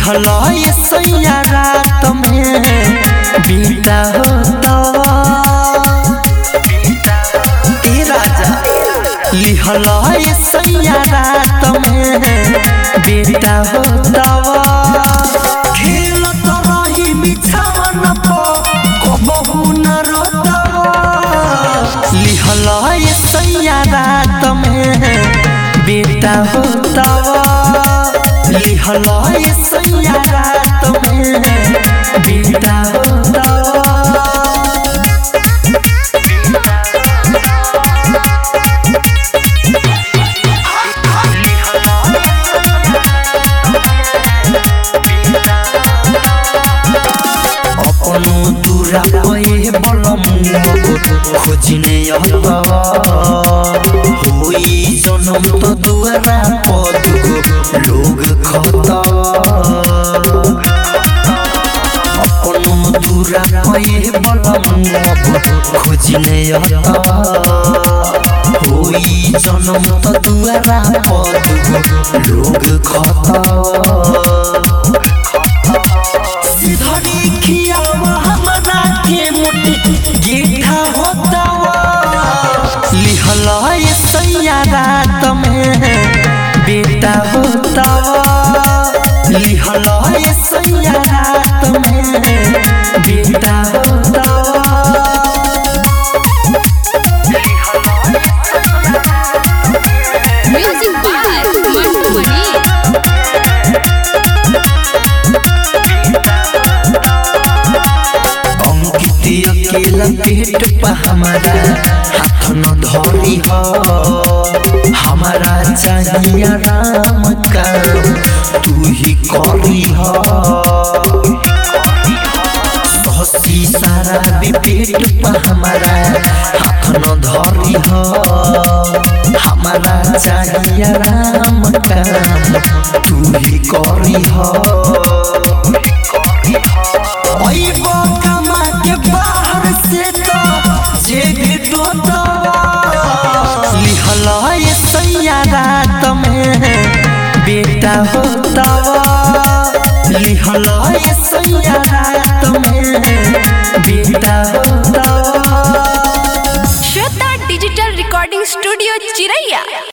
लिहला ये सैया रात में बेटा होता ए राजा लिहला ये सैया रात में बेटा होता खेलत रही बिछावन पर बहु न रोता लिहला ये सैया रात में बेटा होता लिहला ये सैया रात में बेटा होता अपनो दूरा पे बलम खोजने होई जन्म तो दुआरा पद लोग खता अपनो दूरा पे बलम खोजने होई जन्म तो दुआरा पद लोग खता सिधरी खिया हमरा के मोटी गेठा होता लिहला ये सैया रात में बेटा होता लिहला ये सैया रात में बेटा होता म्यूजिक बाय मंटू मनी। अकेला पेट पर हमारा हाथ न धरी हो हमारा चाहिए राम का तू ही करी हो हसी सारा भी पेट पर हमारा हाथ न धरी हो हमारा चाहिए राम का तू ही करी हो लिहला ये सैया रात में बेटा होता लिहला ये सैया रात में बेटा होता श्वेता डिजिटल रिकॉर्डिंग स्टूडियो चिरैया।